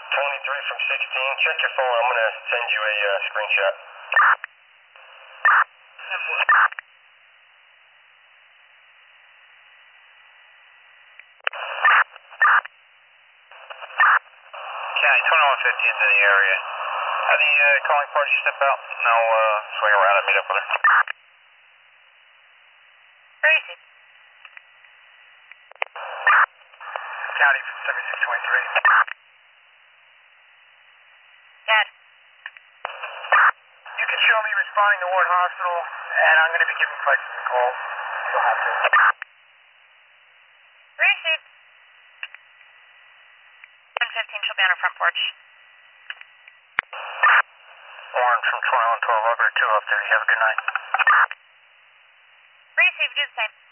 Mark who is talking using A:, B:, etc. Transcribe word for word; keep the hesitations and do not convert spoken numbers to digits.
A: twenty-three from sixteen. Check your phone. I'm going to send you a uh, screenshot.
B: County twenty-one fifteen is in the area. Have the uh, calling party step out and I'll uh, swing around and meet up with her.
C: Crazy.
B: County seventy-six twenty-three.
C: Dad.
B: You can show me responding to Ward Hospital, and I'm going to be giving Flex a call. You'll have to.
C: Received. one fifteen, she'll be on her front porch.
B: Warren from twenty-one twelve, I'll two up there. You have a good night.
C: Received, do the same.